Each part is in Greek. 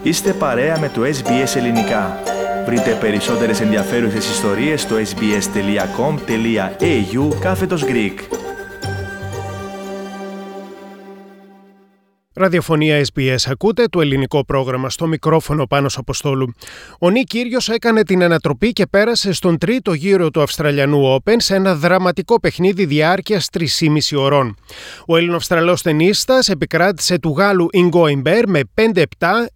Είστε παρέα με το SBS Ελληνικά. Βρείτε περισσότερες ενδιαφέρουσες ιστορίες στο sbs.com.au/Greek. Ραδιοφωνία SBS ακούτε, το ελληνικό πρόγραμμα, στο μικρόφωνο Πάνος Αποστόλου. Ο Νικ Κύριος έκανε την ανατροπή και πέρασε στον τρίτο γύρο του Αυστραλιανού Open σε ένα δραματικό παιχνίδι διάρκειας 3,5 ωρών. Ο Έλληνο-Αυστραλός τενίστας επικράτησε του Γάλλου Ingo Humbert με 5-7,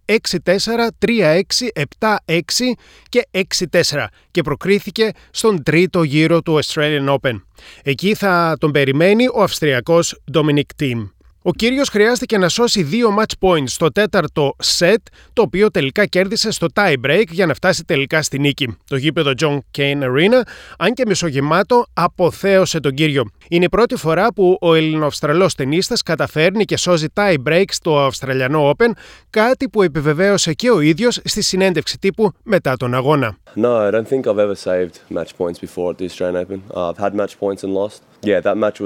6-4, 3-6, 7-6 και 6-4 και προκρίθηκε στον τρίτο γύρο του Australian Open. Εκεί θα τον περιμένει ο Αυστριακός Dominic Thiem. Ο Κύριος χρειάστηκε να σώσει 2 match points στο τέταρτο set, το οποίο τελικά κέρδισε στο tie break για να φτάσει τελικά στη νίκη. Το γήπεδο John Cain Arena, αν και μισογεμάτο, αποθέωσε τον Κύριο. Είναι η πρώτη φορά που ο Ελληνοαυστραλός τενίστας καταφέρνει και σώζει tie break στο Αυστραλιανό Open, κάτι που επιβεβαίωσε και ο ίδιος στη συνέντευξη τύπου μετά τον αγώνα. No, I don't think I've ever saved match points before at the Australian Open. I've had match points and lost. Yeah, that match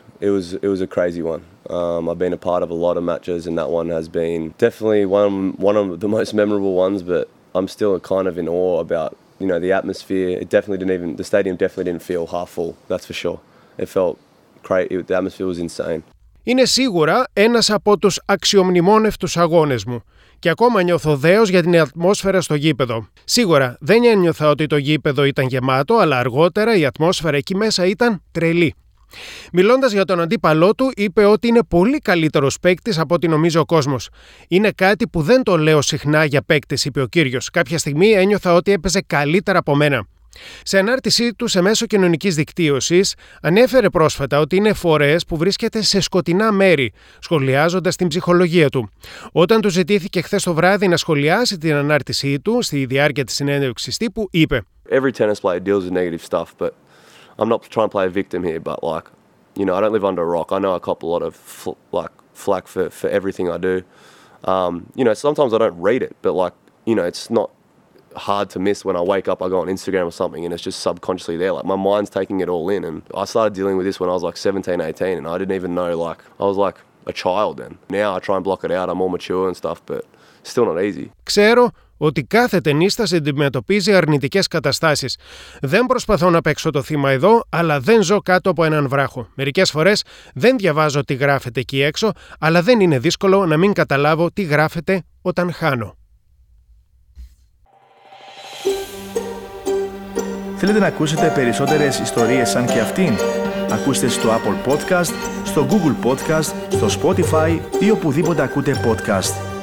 was a crazy one. I've been a part of a lot of matches, and that one has been definitely one of the most memorable ones. But I'm still kind of in awe about the atmosphere. The stadium definitely didn't feel half full. That's for sure. It felt great. The atmosphere was insane. Είναι σίγουρα ένας από τους αξιομνημόνευτους αγώνες μου. Και ακόμα νιώθω δέος για την ατμόσφαιρα στο γήπεδο. Σίγουρα δεν ένιωθα ότι το γήπεδο ήταν γεμάτο, αλλά αργότερα η ατμόσφαιρα εκεί μέσα ήταν τρελή. Μιλώντας για τον αντίπαλό του, είπε ότι είναι πολύ καλύτερος παίκτης από ό,τι νομίζει ο κόσμος. Είναι κάτι που δεν το λέω συχνά για παίκτες, είπε ο Κύριος. Κάποια στιγμή ένιωθα ότι έπαιζε καλύτερα από μένα. Σε ανάρτησή του σε μέσο κοινωνικής δικτύωσης, ανέφερε πρόσφατα ότι είναι φορές που βρίσκεται σε σκοτεινά μέρη, σχολιάζοντας την ψυχολογία του. Όταν του ζητήθηκε χθες το βράδυ να σχολιάσει την ανάρτησή του στη διάρκεια της συνέντευξης τύπου, είπε: Every tennis player deals with negative stuff, but I'm not trying to play a victim here, but I don't live under a rock. I know I cop a lot of flack for everything I do. Sometimes I don't read it, but it's not hard to miss when I wake up. I go on Instagram or something, and it's just subconsciously there. My mind's taking it all in, and I started dealing with this when I was 17, 18, and I didn't even know. I was like a child then. Now I try and block it out. I'm more mature and stuff, but still not easy. Ξέρω ότι κάθε τενίστας αντιμετωπίζει αρνητικές καταστάσεις. Δεν προσπαθώ να παίξω το θύμα εδώ, αλλά δεν ζω κάτω από έναν βράχο. Μερικές φορές δεν διαβάζω τι γράφεται εκεί έξω, αλλά δεν είναι δύσκολο να μην καταλάβω τι γράφεται όταν χάνω. Θέλετε να ακούσετε περισσότερες ιστορίες σαν και αυτήν? Ακούστε στο Apple Podcast, στο Google Podcast, στο Spotify ή οπουδήποτε ακούτε podcast.